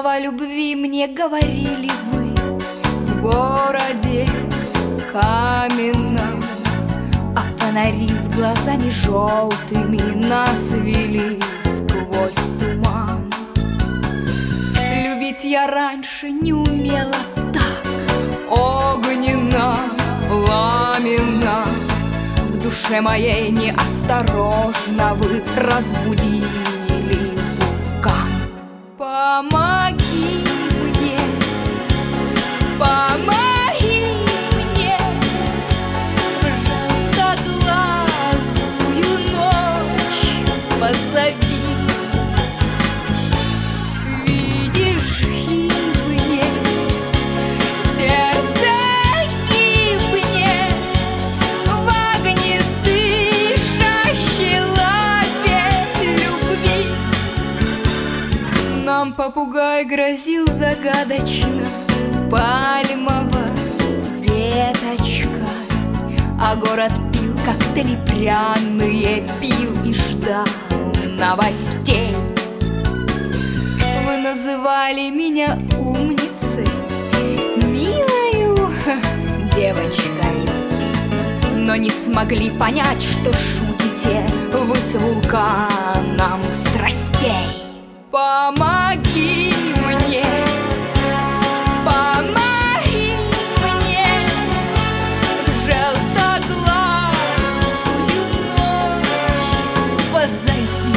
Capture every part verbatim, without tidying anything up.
слова любви мне говорили вы в городе каменном, а фонари с глазами желтыми нас вели сквозь туман. Любить я раньше не умела так огненно, пламенно. В душе моей неосторожно вы разбудили вулкан. Помоги мне, помоги мне, желтоглазую ночь позови. Видишь, гибнет сердце, гибнет в огне дышащей лаве любви. Нам попугай грозил загадочно пальмовая веточка, а город пил коктейли пряные, пил и ждал новостей. Вы называли меня умницей, милою девочкой, но не смогли понять, что шутите вы с вулканом страстей. Помоги мне, помоги мне, в желтоглазую ночь позови.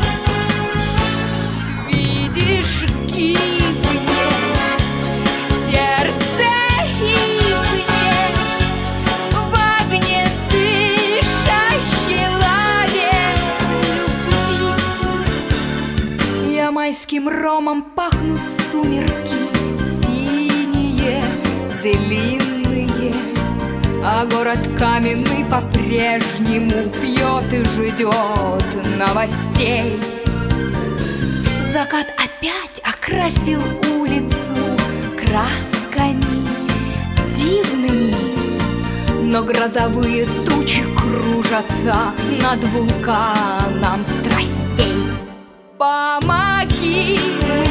Видишь, гибнет сердце, гибнет в огне дышащей лаве любви. Я майским ромом пахнут сумерки, синие, длинные, а город каменный по-прежнему пьет и ждет новостей. Закат опять окрасил улицу красками дивными, но грозовые тучи кружатся над вулканом страстей. Помоги мне,